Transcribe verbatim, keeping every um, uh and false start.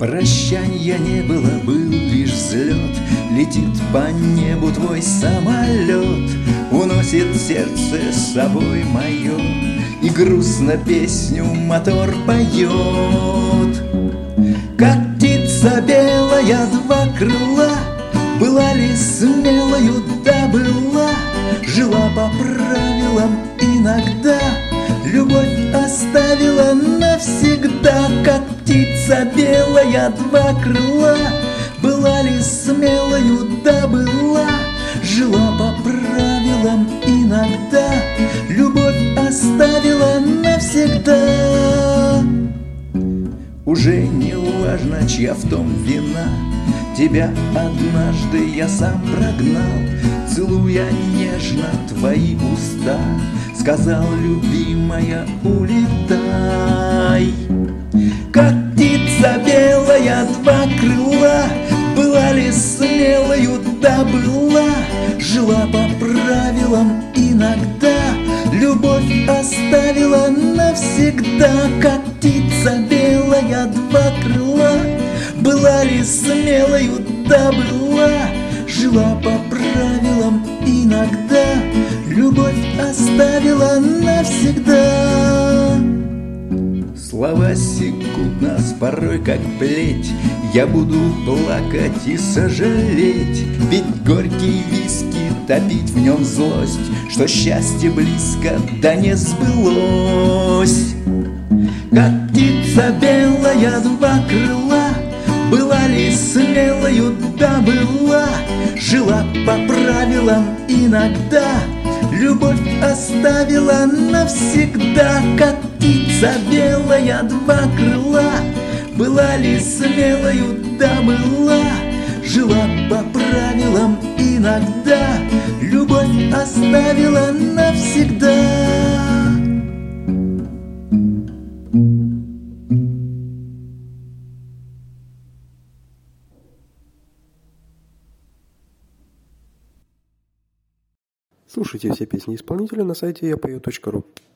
Прощанья не было, был лишь взлет. Летит по небу твой самолет, уносит сердце с собой мое, и грустно песню мотор поет. Как птица белая, два крыла, была ли смелою, да была, жила по правилам иногда, любовь оставила навсегда. Как птица белая, два крыла, была ли смелою, да была, жила по правилам иногда, любовь оставила навсегда. Уже не важно, чья в том вина, тебя однажды я сам прогнал, целуя нежно твои уста, сказал: любимая, улетай. Как птица белая, два крыла, была ли смелою, да была, жила по правилам иногда, любовь оставила навсегда. Как птица белая, два крыла, была ли смелою, да была, жила по правилам иногда, любовь оставила навсегда. Слова секут нас порой как плеть, я буду плакать и сожалеть, пить горький виски, топить в нем злость, что счастье близко, да не сбылось. Как птица белая, два крыла, была ли смелою, да была, жила по правилам иногда, любовь оставила навсегда. Как птица белая, два крыла, была ли смелою, да была, жила по правилам иногда, любовь оставила навсегда. Слушайте все песни исполнителя на сайте я пою точка ру.